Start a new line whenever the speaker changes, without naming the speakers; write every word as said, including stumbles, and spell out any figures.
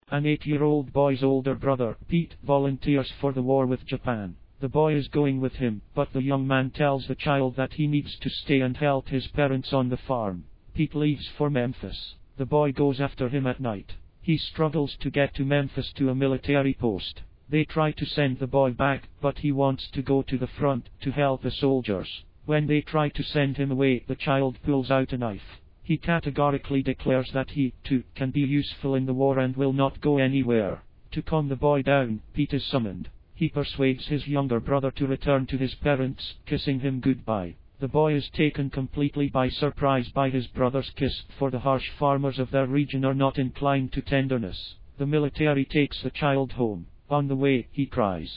An eight-year-old boy's older brother, Pete, volunteers for the war with Japan. The boy is going with him, but the young man tells the child that he needs to stay and help his parents on the farm. Pete leaves for Memphis. The boy goes after him at night. He struggles to get to Memphis to a military post. They try to send the boy back, but he wants to go to the front to help the soldiers. When they try to send him away, the child pulls out a knife. He categorically declares that he, too, can be useful in the war and will not go anywhere. To calm the boy down, Pete is summoned. He persuades his younger brother to return to his parents, kissing him goodbye. The boy is taken completely by surprise by his brother's kiss, for the harsh farmers of their region are not inclined to tenderness. The military takes the child home. On the way, he cries.